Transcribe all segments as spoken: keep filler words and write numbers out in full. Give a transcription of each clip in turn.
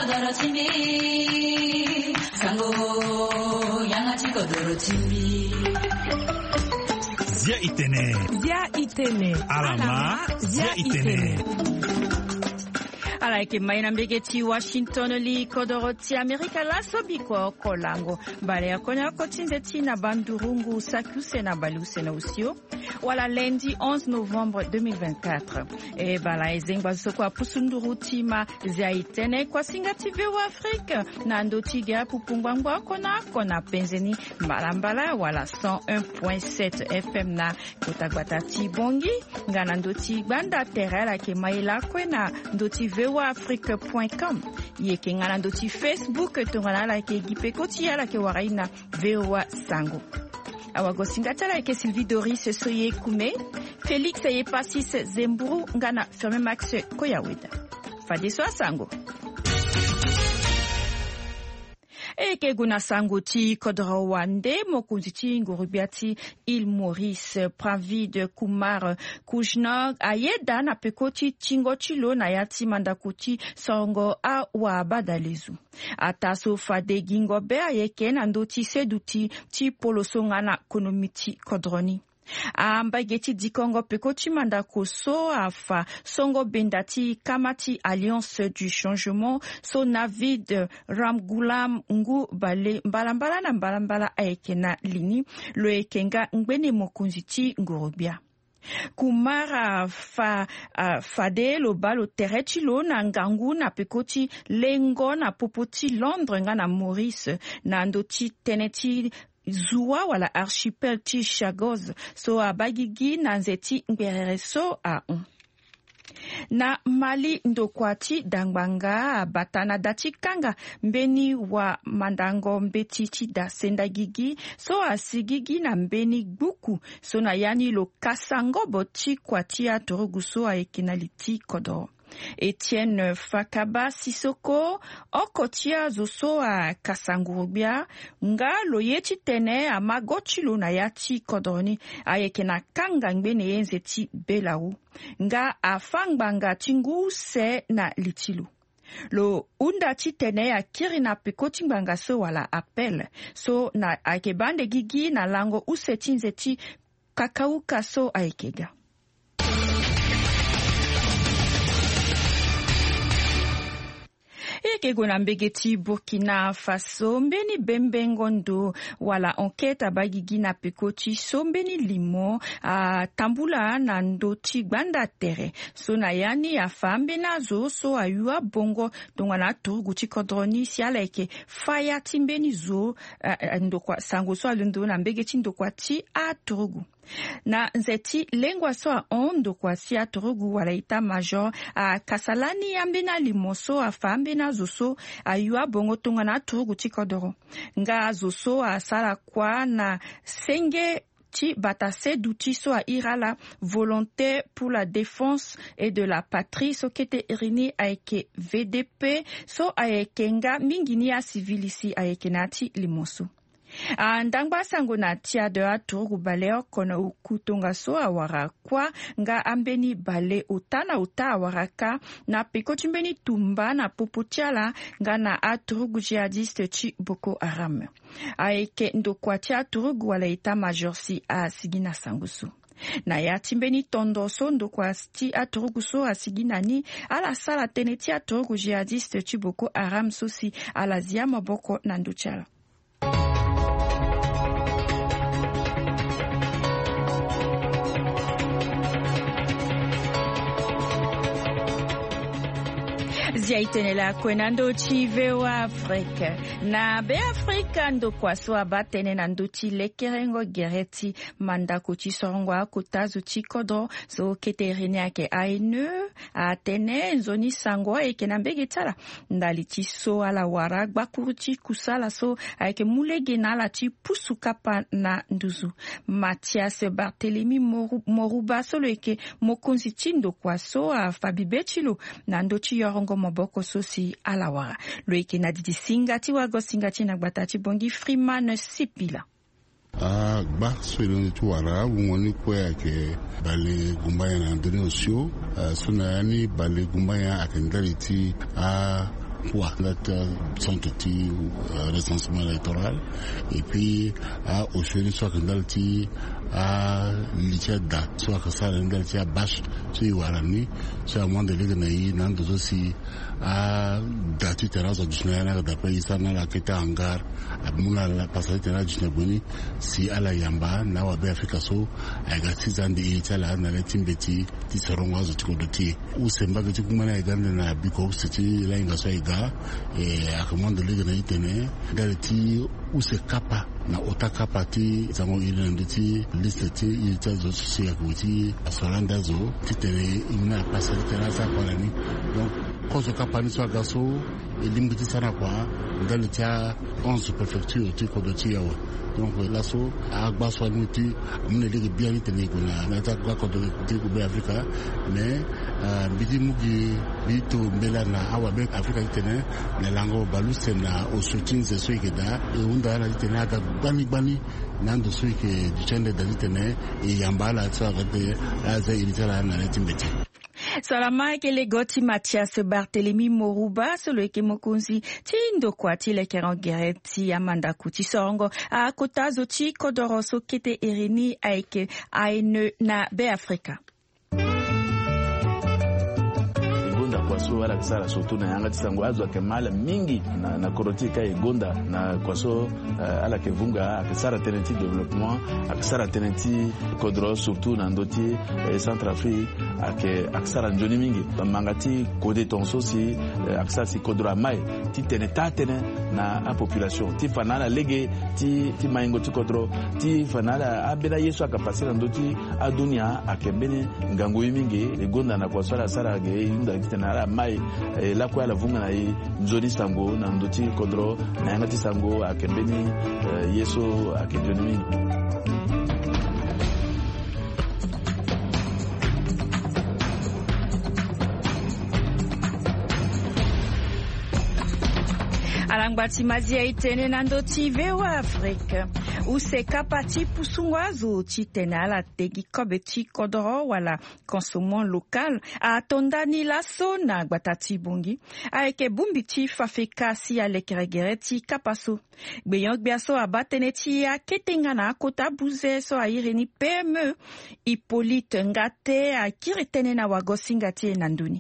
kodoro chimbi sango yangachi kodoro chimbi Zia itene Zia itene Alama Zia itene Ala ke maina mbegeti Washington li kodoroti Amerika la sobiko kolango bale ya konya kotinzeti na bandurungu sakuse na baluse na usio wala lundi onze novembre deux mille vingt-quatre e bala ezengwa soko apusunduru tima zia itene kwa singati veo Afrika na ndotiga pupungwangwa kona kona penzeni mbala wala cent un point sept F M na kotagbatati bongi ngana ndoti banda terela ke maila kwena ndoti veo afrique point com yeke ngana ndoti Facebook tongana la ke gipekoti ala ke waraina vewa sango awago singatala ke Sylvie Doris Soye Kume Félix Yepasis Zemburu ngana Ferme Max Koyaweda fadiso sango Eke guna sanguti kodro wande mokunziti ngurubiati il Maurice Pravid Kumar Kujnog ayeda na pekoti tingochilo na yati mandakuti songo a wa badalizu ataso fade gingo be ayeke na ndoti seduti ti polosongana konomiti kodroni amba geti dikongo pekoti mandako so afa songo bendati kamati Alliance du Changement so Navid Ramgulam ngu bale mbalambala na mbalambala ayekena lini lo ekenga ngbene mokunziti ngorobia Kumara fa uh, fade lo balo terechi lo na ngangu na pekoti lengo na popoti Londres nga na Maurice na ndoti teneti Zua wala archipel ti Chagos so abagigi na nzeti ngberere so a un. Na Mali ndokwati dangbanga batana dati kanga mbeni wa mandango mbeti ti da sendagigi so asigigi na mbeni gbuku so na yani lo kasango boti kwati a toroguso a ekinaliti kodo. Etienne Fakaba Sisoko okotia zoso a kasangurubia nga loyeti tene a magochilo na yati kodoni ayeke na kanga ngbene yenzeti belau nga afangbanga tingu se na litilu lo unda titene ya kiri na pekoti mbanga so wala appel so na akebande gigi na lango usetinzeti kakauka so aikega Eke gona mbegeti Burkina Faso mbeni bembengondo wala enquête abagigi na pekoti so mbeni limo a tambula na ndoti gbanda tere so na yani afambe nazo so ayua bongo dongana turugu chikodroni sialeke faya timbeni zo uh, ndokwa sango so alundo na mbegeti ndokwa ti a turugu na nzeti lengwa so a ondo kwa si aturugu wala ita major a kasalani ambena limoso a fambena zoso a yua bongo tonga na aturugu tikodoro nga zoso a sala kwa na senge ti batase duti so a irala volonté pour la défense et de la patrie so kete irini aeke V D P so aeke nga mingini a civilisi aeke nati limoso Andangba sango na tia de aturugu baleo kona ukutonga so awara kwa nga ambeni bale utana uta awaraka na pekoti mbeni tumba na poputiala nga na aturugu jihadiste chi Boko Haram. Aeke ndokwa tia aturugu wala ita majorsi a sigina sangusu. Na ya timbeni tondo so ndokwa sti aturugu so a siginani ala sala teneti aturugu jihadiste chi Boko Haram sosi ala ziyama boko nanduchala. Zia itenela kwenando chive wa Afrika na be Afrika ndo kwa swa batene na nduti lekerengo gereti manda kuchi sorongwa kutazu chikodo so keterine ake ainu atene nzoni sangwa eke na mbegitala ndali ti so ala wara gbakuruti kusala so ake mulege na la ti pusu kapa na nduzu Mathias Barthelemy Moruba solo eke mokonzi chindo kwa so a fabibechilo na ndochi yorongo moboko sosi alawara loike na didi singati wago singati na gbatachi bongi Freeman Sipila a gba swelon tu wara woni ko yake bale gumbaya na ndoni osio suna yani bale gumbaya akendaliti a poids son petit recensement électoral et puis à au choix soit que dans le à l'Ichada soit que ça dans le bâche sur Warani sur un monde de l'église n'a pas aussi à date terrasse du Nana d'après ça n'a la quête hangar à Mouna la passage terrasse du Naboni si à la Yamba n'a pas Africa so à gâtis en des Itala n'a les timbeti qui seront aux autres côtés où c'est pas que tu peux mener dans la Biko c'est là il va se éga et à commande de l'église tenait dans le tir où c'est capa na otaka pati zango ile nditi liste ti ita zo susi ya kuti asolanda zo titele ina passer terraza kwa nani donc kozo kapani so gaso elimbiti sana kwa ndalo tia onze préfecture ti ko do ti yawa donc là so agba so nuti amune ligi bien tene ko na na ta ko do ti ko be Africa mais bidi mugi bito mbela na awa be Africa tene na lango baluse na osotin ze so ikeda e unda na tene aga bani bani nando so ike duchende dalitene e yambala tsa gade aza ilitala na timbeti. Salama kele goti Mathias Barthélemy Moruba solo eke mokunzi tindo kwa tile kerangereti Amanda Kuti songo a kotazo chi kodoroso kete erini aike aine na be Afrika. Kwaso wala kisara sotu na yanga tisango azwa kemala mingi na na korotika egonda na kwaso uh, ala kevunga akisara tenenti development akisara tenenti kodro surtout na ndoti eh, Centrafrique ake akisara njoni mingi mangati kode tonso si uh, akisara si kodro mai ti teneta tene na a population ti fanala lege ti ti maingo ti kodro ti fanala abela yesu akapasira ndoti adunia akembene ngango mingi egonda na kwaso ala sara ge inda kitena ala mai eh, la kwa la vunga na i nzoni sango na ndoti kodro na yangati sango akembeni eh, yeso akembeni. Alangwati mazia itene nando tive wa Afrika. Use kapati pusungwazo titene ala tegi kobeti kodoro wala consommant local a tondani laso na gbatati bungi. Aeke bumbiti fafeka si alekeregereti kapaso. Gbeyon gbiaso abateneti ya ketengana kota buze so a ireni P M E. Hippolyte ngate a kiretene na wagosingati nanduni.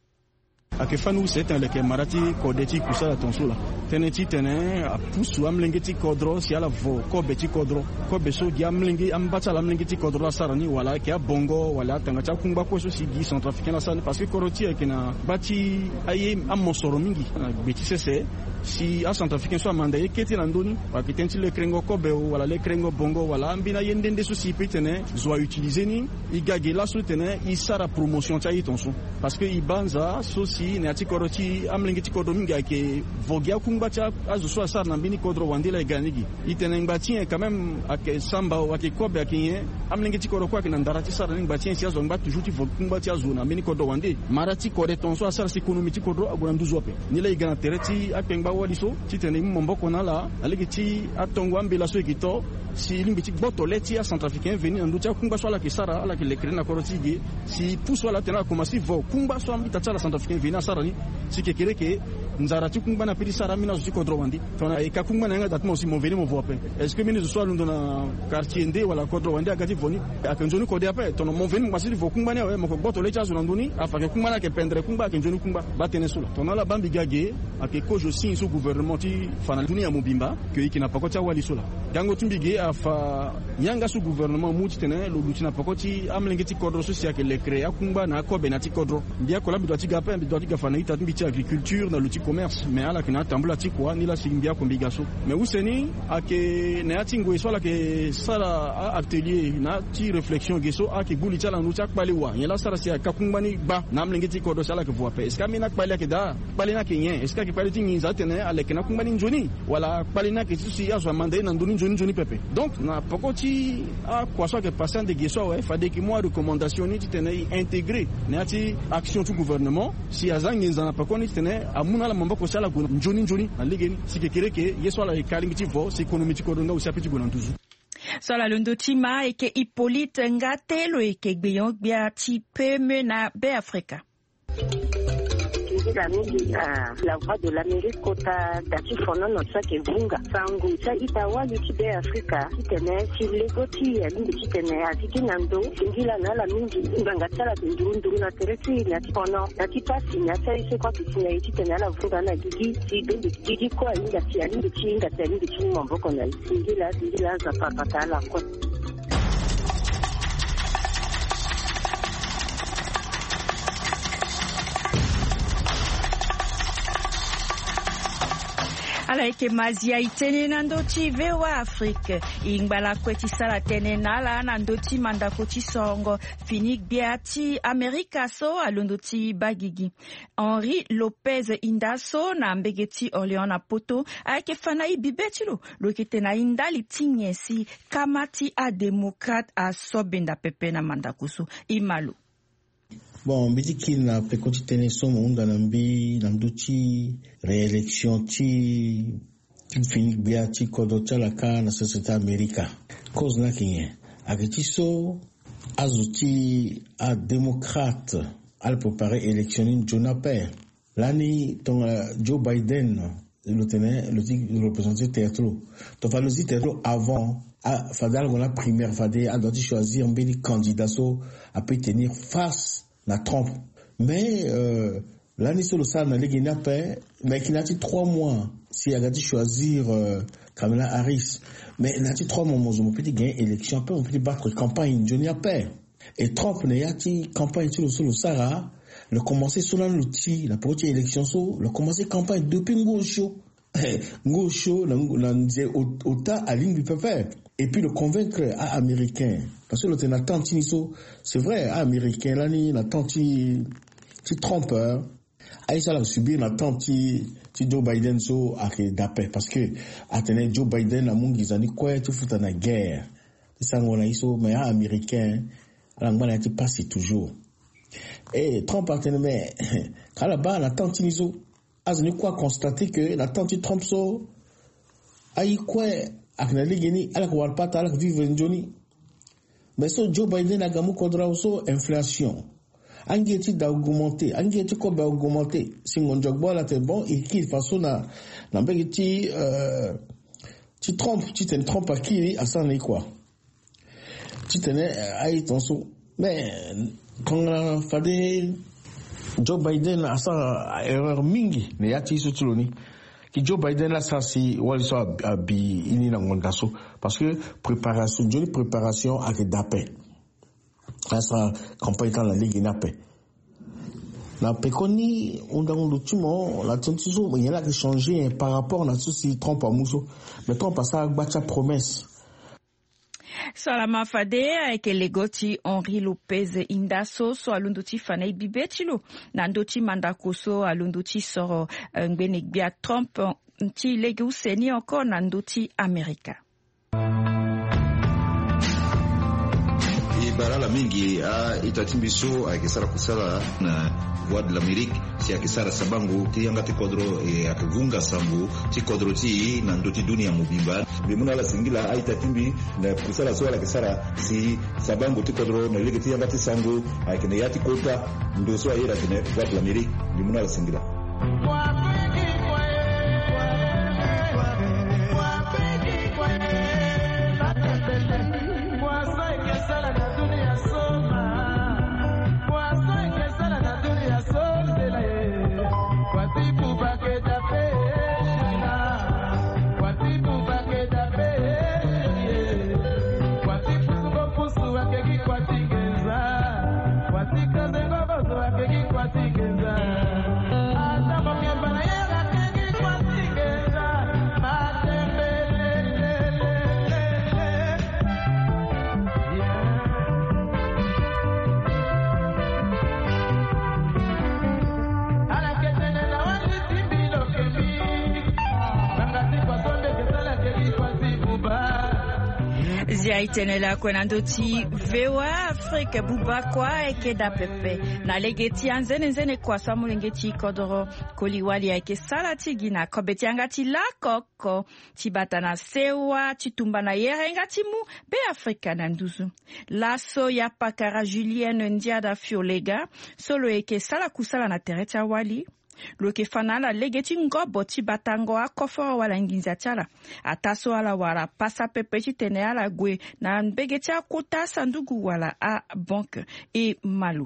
Akefanu seta leke marati kodeti kusala tonsula teneti tene apusu amlengeti kodro si ala vo kobeti kodro kobeso dia amlengi ambata la amlengeti kodro la sarani wala ke bongo wala tanga cha kungba ko so si di centrafricain la sarani parce que koroti ekena bati aye amosoro mingi beti sese si a centrafricain so mandaye keti landoni pakitenti le krengo kobe wala le krengo bongo wala ambina yendende so si petene zo utiliser ni igage la so tene isara promotion cha yitonso parce que ibanza so si ne ati koroti amlengeti kodro mingi ake vogia kungbacha azu so asar na bini kodro wandila iganigi itene ngbatien quand même ake samba ake kobe ake amlengeti kodro kwa kinandarati sar na ngbatien si azu ngbat toujours ti kungbacha azu na bini kodro wande marati kode tonso asar si ekonomiti kodro aguna nduzope nile igana tereti akengba waliso titene momboko na la alegeti atongwa mbela so ekito si limbiti boto leti a centrafricain veni nducha kungba so la kisara ala kile krena korotige si puso la tena komasi vo kungba so ambita chala centrafricain veni asara ni si kekereke nzarati kungba na pili sara mina zo kodro wandi tona e ka kungba na nga datmo si mo veni mo vope est-ce que mini zo so lundo na quartier ndé wala kodro wandi agati voni akenjoni kode ape tona mo veni mo vo kungba ne mo ko boto leti azu nduni afa ke kungba na ke pendre kungba akenjoni kungba batene sula tona la bambi gage ake kojo sin so gouvernement ti fana dunia mobimba ke ikina pakota wali sula gango tumbige afa yanga su gouvernement muti tene lo lutina pakoti amlengeti kodro so sia ke le créa kungba na ko benati kodro bia ko la bidoti gape bidoti gafana ita mbiti agriculture na luti commerce mais ala kina tambula ti kwa ni la simbia ko bigaso mais useni ake na ati ngo so la ke sala atelier na ti réflexion geso ake buli chala no chak pale wa yela sara sia ka kungba ni ba na amlengeti kodro sala ke voa pe est-ce que mina pale ke da pale na kenyen est-ce que pale ti nginza tene ale kina kungba ni njoni wala pale na ke si aso mande na ndoni njoni njoni pepe donc na pakoti a kwa so ke passant de geso ouais fade ki moi recommandation ni ti tene intégrer na ati action du gouvernement si azangi nzana pakoni tene amuna la mambo ko sala ko njoni njoni na ligeni sikekereke yeso la ekalimiti vo si ekonomiti ko donga usapiti ko nantuzu Sola lundo tima eke Hippolyte ngate lo eke gbeyon bia ti P M E na be Afrika. singira mingi la voix de l'Amérique kota dati fono no sake vunga sangu cha itawa yutide Afrika kitene chilegoti alindi kitene atiki nando singira na la mingi nganga tsala ndurunduru na tereti na fono dati pasi na cha ise kwa kitene kitene la vunga na gigi sidende gigi kwa inga ti alindi chinga ti alindi chimo mboko na singira singira za papa la kwa ala yeke mazia i tënë na ndö ti V O A Afrique i ngbala kue ti sara tënë na ala na ndö ti mandako ti songo fini gbia ti Amerika so alondo ti bagigi Henri Lopez Indaso na mbege ti Orléans na poto ayeke fana i bibe ti lo lo yeke tene ahindali ti nyen si kama ti adémocrate asobenda pepe na mandako so i malo. Bon, mbiti kili na peko ti tënë so mo hunda na mbi na ndö ti réélection ti ti fini gbia ti kodro ti ala ka na société Amerika cause na kinye ayeke ti so azo ti adémocrate ala préparé élection ni nzoni ape lani tonga Joe Biden lo tene lo ti représenté théâtre to fa lo ti théâtre avant a fade ala la primaire fade a doit choisir mbeni candidat so a peut tenir face na Trump. Mais euh, l'année sur le salon, il n'a pas, mais il a dit trois mois si il a dit choisir euh, Kamala Harris. Mais il a dit trois mois, on peut gagner élection, on peut battre campagne, Johnny a peur. Et Trump n'a dit campagne sur le sol, Sarah, le commencer sur l'outil, la première élection sur, le commencer campagne depuis Ngosho. Ngosho, la disait autant à ligne du peuple. Et puis le convaincre à américain. Parce que l'autre n'a tant c'est vrai, à américain, là, n'a tant ti Trump, Aïssa l'a subi, n'a tant ti Joe Biden, so, à d'après. Parce que, à tenir Joe Biden, à mon ils ont dit quoi, tout fout dans la guerre. C'est ça, on a dit, mais à américain, à l'anglais, n'a passé toujours. Et Trump a tenu, mais, quand là-bas, n'a tant ti so, a tenu quoi constater que, n'a tant ti Trump, so, aïe quoi, akina ligeni ala ko warpata ala ko vivre njoni mais so Joe Biden a gamu kodra so inflation angeti da augmenter angeti ko ba augmenter singo jogbo la te bon et qu'il façon na na mbeki euh ti Trump ti ten Trump akiri asana quoi ti tene ai tonso mais quand fade Joe Biden asa erreur mingi ne yati so tuloni ki Joe Biden là ça si wali so abi ini na ngonga so parce que préparation joli préparation avec d'appel ça campagne dans la ligue n'appel na pekoni onda ondo tumo la tontiso il y a là qui changer par rapport à ce si Trump a muso mais Trump a ça bacha promesse. Salama fade ayeke lego ti Henri Lopez Indaso so alundu ti fanai bibe ti lo na ndö ti mandako so alundu ti soro ngbeni gbia Trump ti lege useni encore na ndö ti Amerika. Barala mingi a itatimbiso akisara kusala na Voix de l'Amérique si akisara sabangu ti yanga ti kodro e akivunga sambu ti kodro ti na ndoti dunia mubimba bimuna la singila a itatimbi na kusala so la kisara si sabangu ti kodro na lege ti yanga ti sangu akine yati kota ndo so ayira kine Voix de l'Amérique bimuna la singila. Zia itenela kwena ndoti V O A Afrique buba kwa eke da pepe na legeti anzene nzene kwa samu lengeti kodoro koliwali eke salati gina kobeti angati la koko tibata na sewa titumba na yere ngati mu be Afrika na nduzu laso ya pakara Julienne Ndiada Fiolega solo eke sala kusala na tereta wali lo ke fana la lege ti ngobo ti batango akofo wala nginza tiala ataso ala wala pasa pepe ti tene ala gue na mbege ti akota sandugu wala a banque e malu.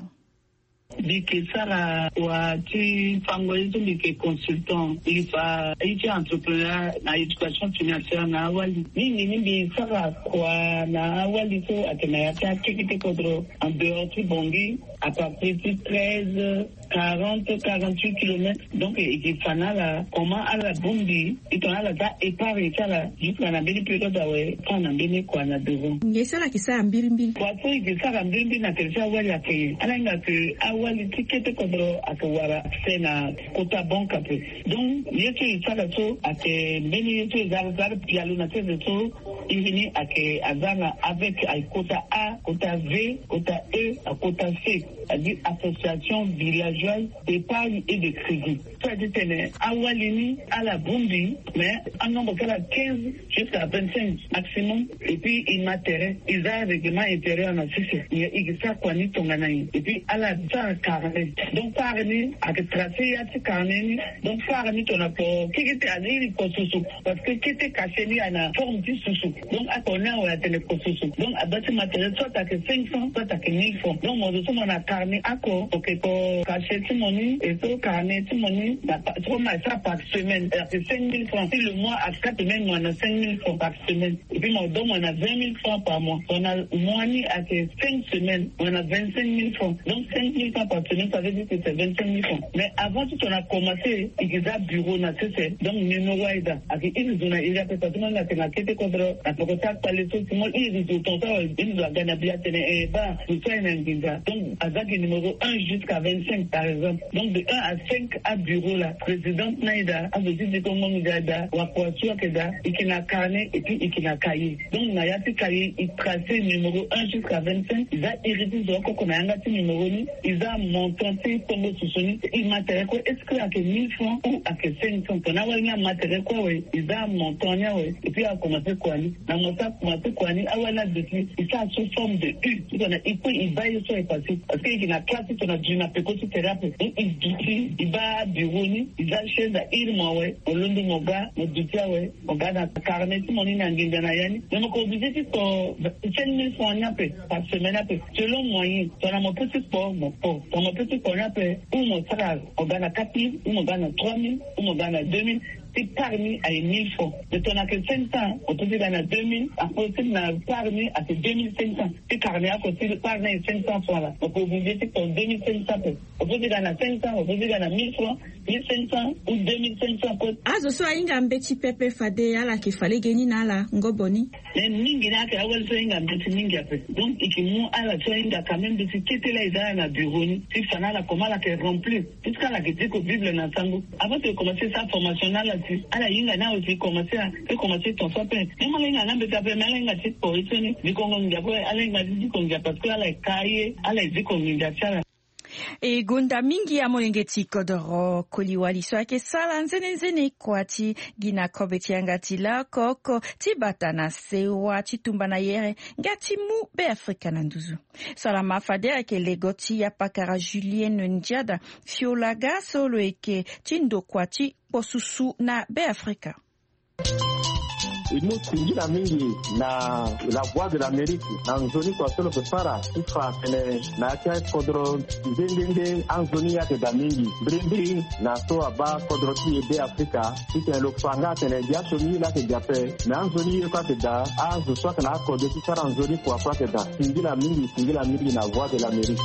Bike sara wa ti fango yetu bike consultant ifa iti entrepreneur na education financière na awali nini nimbi sara kwa na awali so atena yata kikite kodro en dehors ti bongi à partir de treize, quarante, quarante-huit kilomètres. Donc, il faut là, comment à la bombi, il faut là, ça épargne ça là, jusqu'à la belle période où on a bien quoi na devant. Il ça là qui ça ambirimbi. Quoi ça, il ça ambirimbi na kelsa wali ake. Ala nga que awali ticket kodro akawara c'est na kota banque après. Donc, yetu ça là so ake beni yetu zar zar pialu na tese so il vient ake azana avec ay kota A, kota V, kota E, à kota C. C'est-à-dire association villageoise d'épargne et de crédit. C'est-à-dire awalini à la bombi, mais un nombre de quinze jusqu'à vingt-cinq maximum. Et puis il m'intéresse, ils ont un règlement intérieur en Suisse. Il y a ça quoi ni tonganaï. Et puis à la ça carnet. Donc par ni à tracer y a ce carnet. Donc par ni ton apport qui était à l'île Kososo parce que qui était caché ni à la forme du sous. Donc à ton on a télé Kososo. Donc à bâtir matériel soit à que cinq cents, soit à que mille francs. Donc moi je suis mon carnet à quoi? Ok pour cacher tout mon et tout carnet tout mon trop mal ça par semaine. C'est cinq mille francs. Si le mois à quatre semaines on a cinq mille francs par semaine. Et puis mon don on a vingt mille francs par mois. On a mois ni à cinq semaines on a vingt-cinq mille francs. Donc cinq mille francs par semaine ça veut dire que c'est vingt-cinq mille francs. Mais avant tout on a commencé il y a bureau na c'est donc numéro aida. Avec il nous a il a fait tout le monde a été contre la propriétaire par les autres moi il dit tout ça il doit gagner bien et bah tout ça est un donc avec le numéro un jusqu'à vingt-cinq par exemple. Donc de un à cinq à bureau la présidente Naïda a besoin de comment nous aida ou à poisson que da et qui n'a carnet et puis et qui n'a cahier. Donc na yati cahier il tracé numéro un jusqu'à vingt-cinq il a hérité de quoi qu'on a un petit numéro ni il a monté tombe sous son il matériel quoi est-ce que à que mille francs ou à que cinq cents on a un matériel quoi oui il a monté oui et puis a commencé quoi ni na monta commencé quoi ni awala depuis il ça sous forme de U il peut il va y sur passé parce qu'il y a classe on a dû n'appeler côté thérapie il dit il va bureau ni il a chez la il moi ouais au long de mon gars mon dutia ouais mon gars dans carnet tout mon ina nginda na yani mais mon obligé c'est pour cinq mille francs après par semaine après selon moyen on a mon petit sport mon sport on mon petit sport après ou mon salaire on gagne quatre mille ou mon gagne trois mille ou mon gagne deux mille c'est parmi à mille francs. Mais on a que cinq cents, on peut dire à deux mille, après on a parmi à deux mille cinq cents. C'est carné à côté de parmi à cinq cents francs là. On peut vous dire que c'est deux mille cinq cents. On peut dire à cinq cents, on peut dire à mille francs, mille cinq cents ou deux mille cinq cents. Azo so inga mbeti pepe fade ala kifale geni na la ngoboni. Mais ningi na ka awel so inga mbeti ningi ape. Donc ikimu ala so inga quand même de ce qui était là ils na bureau ni. Si fana la comment la que remplir. Jusqu'à la que dit que Bible na sango. Avant de commencer sa formation là ala yinga na aussi commencer à commencer ton sapin même ala na mbeta pe mala nga tit pour itoni bikongo ngabo ala nga dit ko ngapa parce que ala kaye ala dit ko ngapa e gunda mingi ya molengeti kodoro koliwali so ake sala nzene nzene kwati gina kobeti angati la koko tibata na sewa chitumba na yere ngati mu be Afrika na nduzu sala mafade ake legoti ya pakara Julien Ndiada fiolaga solo eke tindo kwati posusu na be Afrika. Iliyosingira mingi na la voix de l'Amérique anzoni kwa solo pepara ifa tene na kia kodro zengenge anzoni yake da mingi brimbiri na so aba kodro ti ebe Afrika ite lo fanga tene dia so mi la ke jape na anzoni ye kwa te da anzo so kana kodro ti sara anzoni kwa kwa te da singira mingi singira mingi na voix de l'Amérique.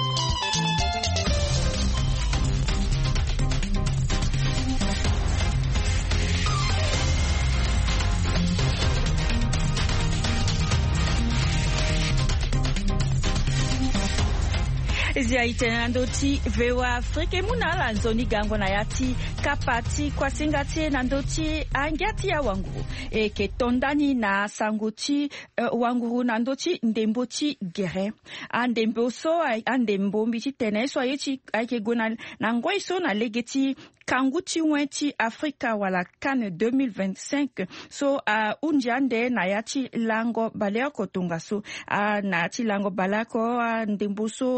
Zia itena ndoti vewa Afrika muna la nzoni gango na yati kapati kwa singati na ndoti angiati ya wanguru e ke tondani na sanguti uh, wanguru na ndoti ndemboti gere andembo so andembo mbiti tene so yechi ake gona na ngoi so na legeti kanguti wenti Afrika wala CAN deux mille vingt-cinq so uh, unjande na yati lango balea kotunga so uh, na yati lango balako uh, ndembo so chigo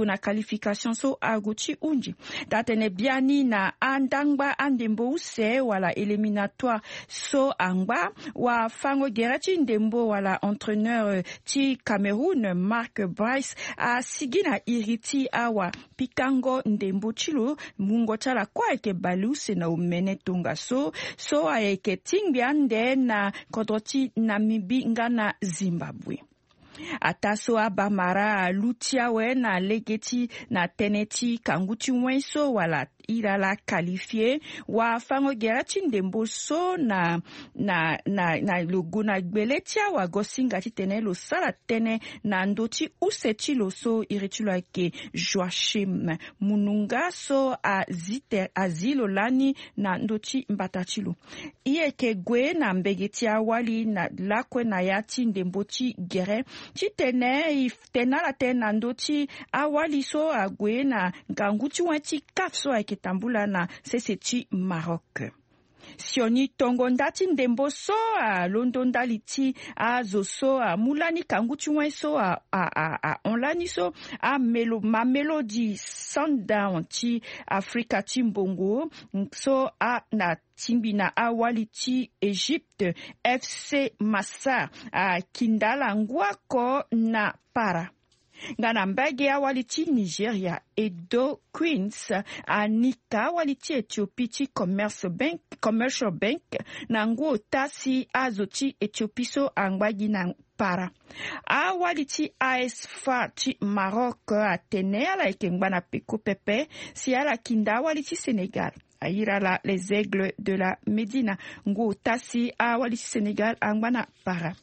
guna qualification so aguchi unji datene biani na andangba andembo use wala eliminatoire so angba wa fango gerachi ndembo wala entraîneur ti Cameroun Marc Bryce a sigina iriti awa pikango ndembo chilo mungo chala kwa eke baluse na umene tunga so so a eke tingbiande na kodoti Namibi ngana Zimbabwe. Ataso abamara lutia we na legeti na teneti kanguti mwenso wala ila la qualifié wa fango gerachi ndembo so na na na na luguna gbeletia wa gosinga titene lo sala tene na ndoti useti lo so iritula ke Joachim Mununga so a zite azilo lani na ndoti mbatachilo iye ke gwe na mbegetia wali na lakwe na yati ndembo ti gere titene iftena la tena ndoti awali so agwe na ganguti wati kafso kitambula na seseti Maroc. Sioni tongo ndati ndembo so a London daliti a zoso a mulani kanguti so a a a, a onlani so a melo ma melody sundown ti Africa timbongo so a na timbina awali ti Egypte F C Massa a kindala ngwako na para. Ngana mbege awali ti Nigeria Edo Queens anika awali ti Ethiopia ti Commerce Bank Commercial Bank na nguo tasi azo ti Ethiopia so angbaji na para awali ti A S F A ti Maroc atene ala ekengba na peko pepe si ala kinda awali ti Senegal ayira la les Aigles de la Médina nguo tasi awali ti Senegal angba na para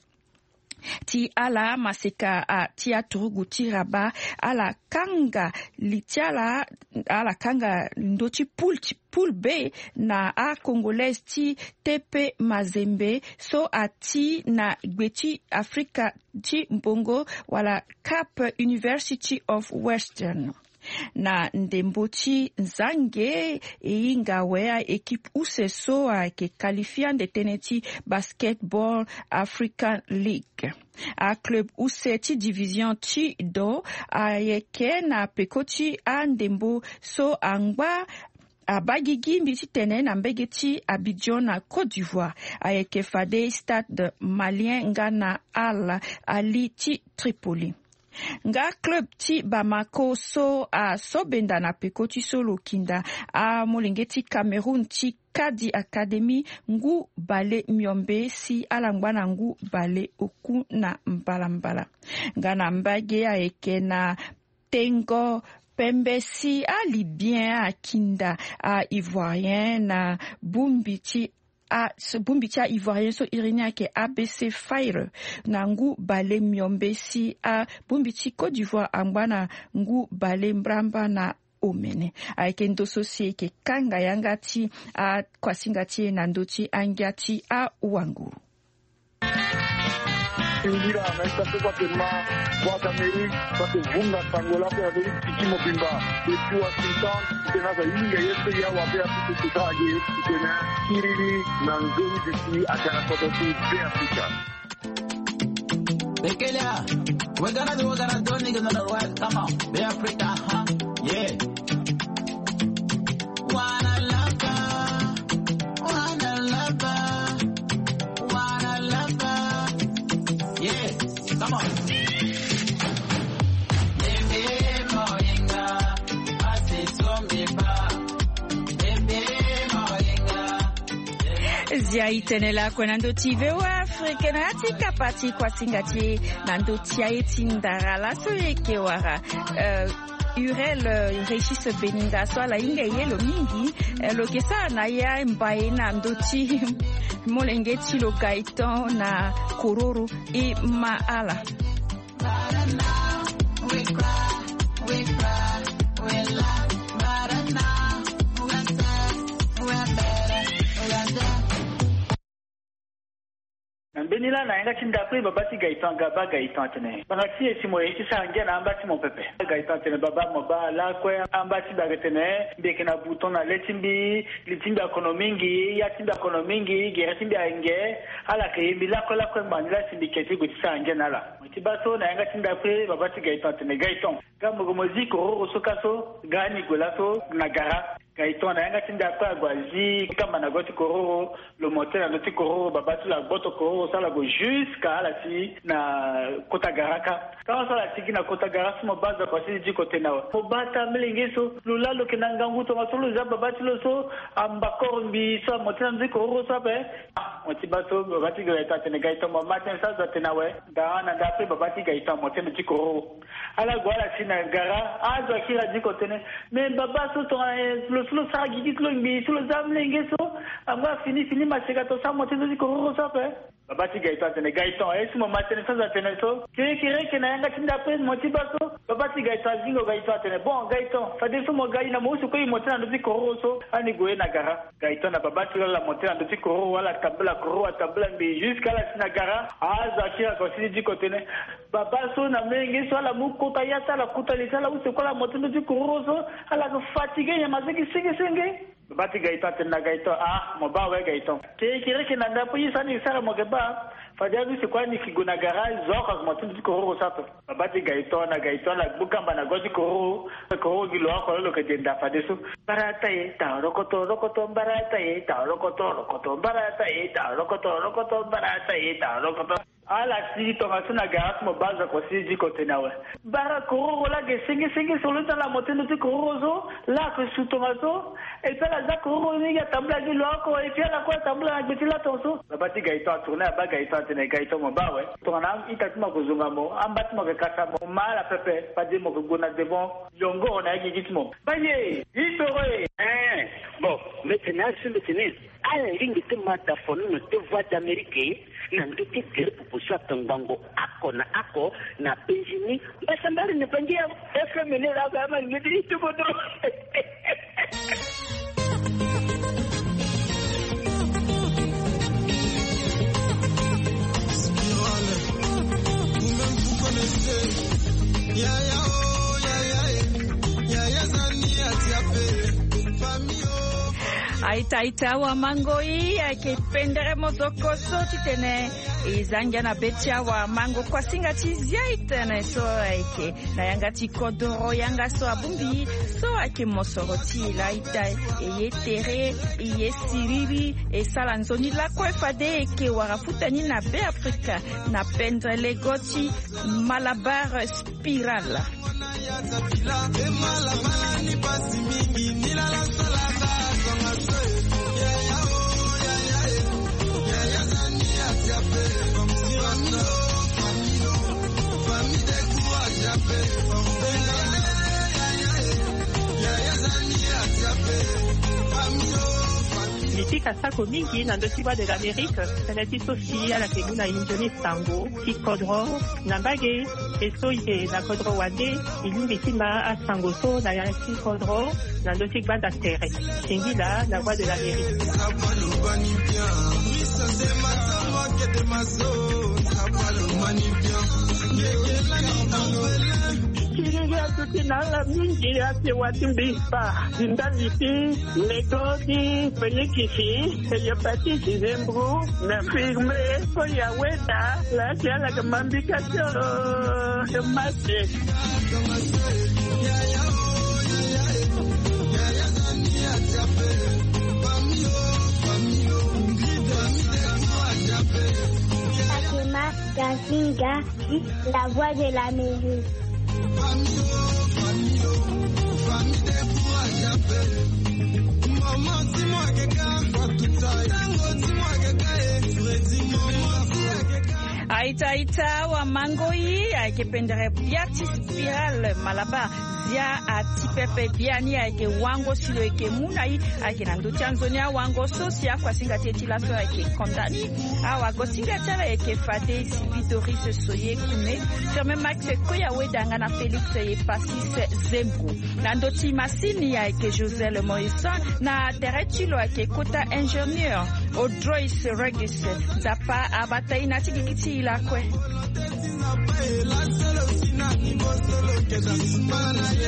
ti ala maseka a ti aturugu ti raba ala kanga litiala ala kanga ndoti pool ti pool B na a congolaise ti Tepe Mazembe so a ti na gbeti Africa ti mbongo wala Cap University of Western na ndembo ti Nzange inga wea equipe useso a ke qualifiant de teneti Basketball African League a club use ti division ti do a yeke na pekoti a ndembo so angba abagigi mbiti tene na mbege ti Abidjan na Côte d'Ivoire ayeke fade stade malien nga na Al Ali ti Tripoli. Nga club ti Bamako so a sobenda na pekoti solo kinda a molengeti Cameroun ti Kadi Academy ngu bale miombe si alangba na ngu bale oku na mbalambala. Nga na mbage a eke na tengo pembe si a libyen a kinda a ivoirien na bumbiti a bumbicha ivoirien so irinia ke A B C Fire na ngu bale miombe si a bumbichi Côte d'Ivoire angwana ngu bale mbramba na omene ayeke ndoso si ke kanga yangati a kwasingati na ndoti angiati a uanguru. Ingira na esta kwa tema kwa Amerika kwa vunga tangola kwa Amerika tikimo bimba kwa Washington tena za inga yetu ya wapea kitu kitaje tena kiriri na nzuri ziki akana kwa tu Afrika. Bekelia, we're gonna do, we're gonna do, nigga, no, right? Come on, be Africa, huh? Yeah. Wanna love her, wanna love her, wanna love her. Yeah, come on. Baby, moinga, asiso miba. Baby, moinga. Zia itenela kwa nando tive wa Afrika na atika pati kwa singati nando tia etindara la so yeke wara. Uh, Urel Régis Beninga so la inga yelo mingi lo kesa na ya mbaye na ndoti molengeti lo Gaëtan na Kororo e Maala. We cry, we cry, we laugh, but now we're sad, we're better, we're dead. Nila na yanga tinda pri babati Gaëtan gaba Gaëtan tene. Bangati esimo eti sangia na ambati mon pepe. Gaëtan tene baba moba la kwe ambati bagetene deke na bouton na letimbi litimbi ekonomingi ya timbi ekonomingi gere timbi ange ala ke yimbi la ko la ko mandila syndicate go tisangia nala. Tibaso na yanga tinda pri babati Gaëtan tene Gaëtan. Gamu go moziko ro sokaso gani golaso nagara. Gaëtan na yanga tinda pri agwazi kama na goti kororo le moteur na goti kororo babati la boto kororo sala go jusqu'à la si na kota garaka quand ça la tiki na kota garaka mo baza kwa si di kote na mo bata mlingiso lulalo kinanga nguto masolo za babati loso ambakor mbi so moteur ndi kororo sabe mo tibato babati Gaëtan tene Gaëtan mo matin ça za tenawe da na da pe babati Gaëtan moteur ndi kororo ala gwala sina gara azo kila di kote ne mais babaso to lo solo sa gidi lo mbi solo za mlingiso amba fini fini maseka to sa moteur ndi kororo sabe babati Gaëtan tene Gaëtan esi mo matene sa tene so kire kire ke na yanga tinda pe motibaso babati Gaëtan zingo Gaëtan tene bon Gaëtan fa de so mo gai na mo so ko i motena ndo tikoroso ani goe na gara Gaëtan na babati la motena ndo tikoro wala tabla koro tabla mbi jusqu'à la sinagara aza kira ko si di kotene babaso na mengi so la mu kota ya sala kuta li sala u se ko la motena ndo tikoroso ala ko fatigue ya mazeki senge senge babati Gaëtan tene na Gaëtan ah mo ba we Gaëtan ke kire ke na ndapo yisani sala mo geba fadiabi se kwa ni kigona garage zoka kwa mtu kororo sato babati Gaëtan na Gaëtan la bukamba na goji kororo kororo gilo ko lo ke denda fadeso barata e ta rokoto rokoto barata e ta rokoto rokoto barata e ta rokoto rokoto barata e ta rokoto ala si to masuna garat mo baza ko si di kote nawe bara kororo la ge singi singi solo ta la moteno ti kororo la ko su tomato e pa la za kororo ni ga tabla gilo ko e pia la ko tabla na betila tonso babati Gaëtan tourna ba Gaëtan tene Gaëtan mo bawe to na itatuma ko zunga mo ambat mo ke kasa mo mala pepe pa de mo ko gona devant yongo na gi gitmo baye itore eh bon maintenant sur le tennis ala ringi te mata fono no te voix d'Amérique na ndote tere pupusu atangango ako na ako na Benjamin basambari ne pangia F M ne la kama ngidi tukodo Ya ya oh ya ya ya ya zani atiape famio aitaita wa mangoi akipendere mozoko so titene izanja na betia wa mango kwa singa tizia itene so ake na yanga tikodoro yanga so abumbi so ake mosoroti la ita yetere yesiriri esala nzoni la kwa fade ke warafutani na be Afrika na pendre legoti Malabar Spiral Mitika sako mingi na ndotiba de l'Amérique, sanati sofi ala keguna injoni sango, kikodro, nambage, eso ite na kodro wande, ilumbi tima a sango so na yanki kodro, na ndotikba da terre. Shingila, la voix de l'Amérique. Kiriya tukinala mingi ati watimbisa indaliti legodi penikisi eyapatisi zembru na firme koya weda la tiala kamambika cho mate Fatima Gazinga, la voix de l'Amérique. Aita ita wa mangoi akipendere biati Spiral Malabar zia atipepe biani ake wango silo eke munai ake nando chanzonia wango sosia kwa singa tetila so ake kondani awa gosinga chala eke fade Sibidoris soye kume firme Max koya wedanga na Felix e Pasis Zembu nando timasini ake José Le Moïse na terechilo ake kota ingénieur Odrois Regis dapa abata inatigikiti ilakwe.